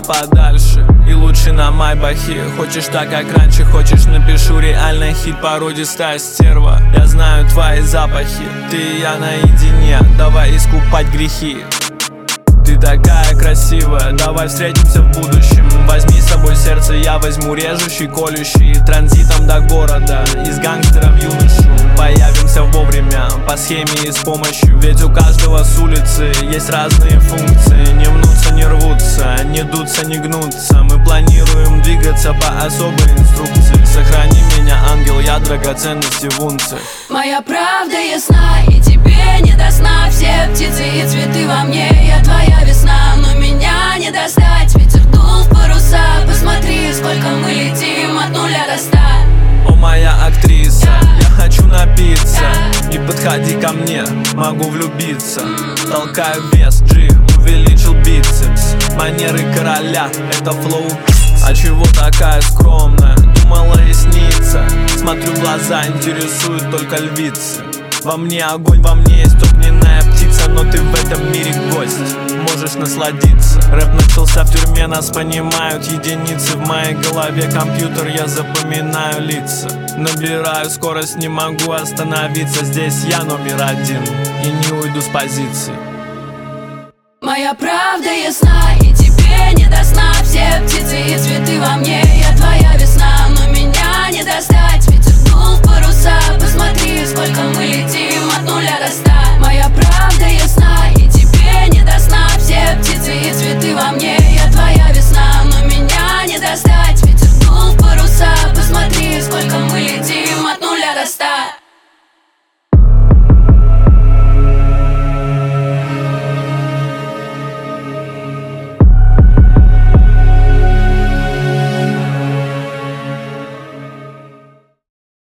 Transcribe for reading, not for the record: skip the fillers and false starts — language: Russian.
подальше и лучше на майбахе. Хочешь так, как раньше, хочешь напишу реально хит, породистая стерва. Я знаю твои запахи, ты и я наедине, давай искупать грехи. Ты такая красивая, давай встретимся в будущем. Возьми с собой сердце, я возьму режущий, колющий. Транзитом до города, из гангстера в юношу. Появимся вовремя, по схеме и с помощью. Ведь у каждого с улицы есть разные функции. Не мнутся, не рвутся, не дуться, не гнутся. Мы планируем двигаться по особой инструкции. Сохрани меня, ангел, я драгоценности в унциях. Моя правда ясна, и тебе не до сна. Все птицы и цветы во мне, я твоя весна. Но меня не достать, ветер дул в паруса. Посмотри, сколько мы летим от 0 до 100. О, моя актриса, я хочу напиться. Не подходи ко мне, могу влюбиться. Толкаю вес, G, увеличил бицепс. Манеры короля, это флоу. А чего такая скромная? Думала и снится. Смотрю в глаза, интересуют только львицы. Во мне огонь, во мне есть огненная птица. Но ты в этом мире гость, можешь насладиться. Рэп начался в тюрьме, нас понимают единицы. В моей голове компьютер, я запоминаю лица. Набираю скорость, не могу остановиться. Здесь я номер один и не уйду с позиции. Моя правда ясна, и тебе не до сна.